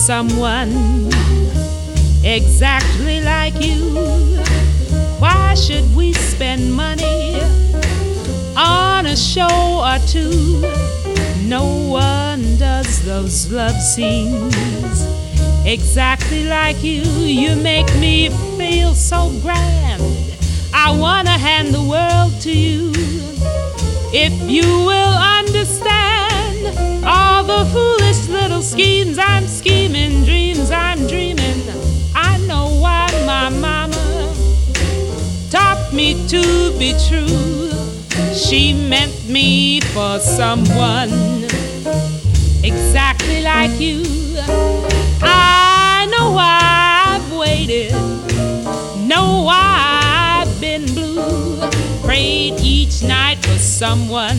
someone exactly like you. Why should we spend money on a show or two? No one does those love scenes exactly like you. You make me feel so grand. I wanna hand the world to you. If you will understand all the foolish little schemes I'm scheming, dreams I'm dreaming. I know why my mama taught me to be true. She meant me for someone exactly like you. I know why I've waited, know why I've been blue. Prayed each night for someone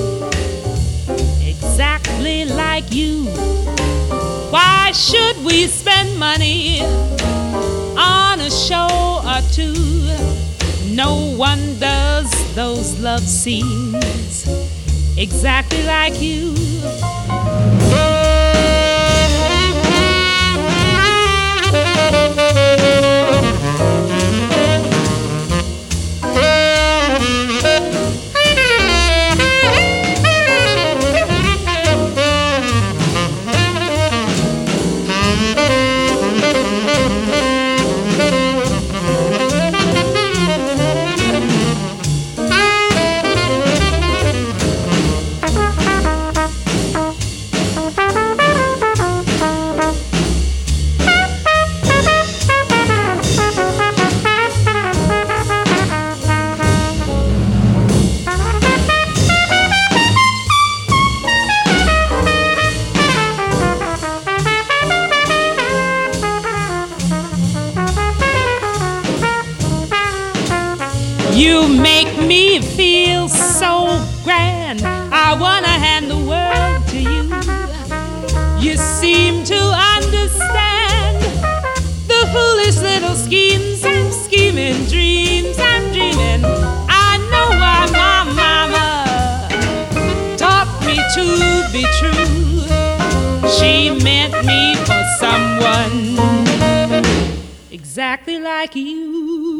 exactly like you. Why should we spend money on a show or two? No one does those love scenes exactly like you. You make me feel so grand. I wanna hand the world to you. You seem to understand the foolish little schemes I'm scheming, dreams I'm dreaming. I know why my mama taught me to be true. She meant me for someone exactly like you.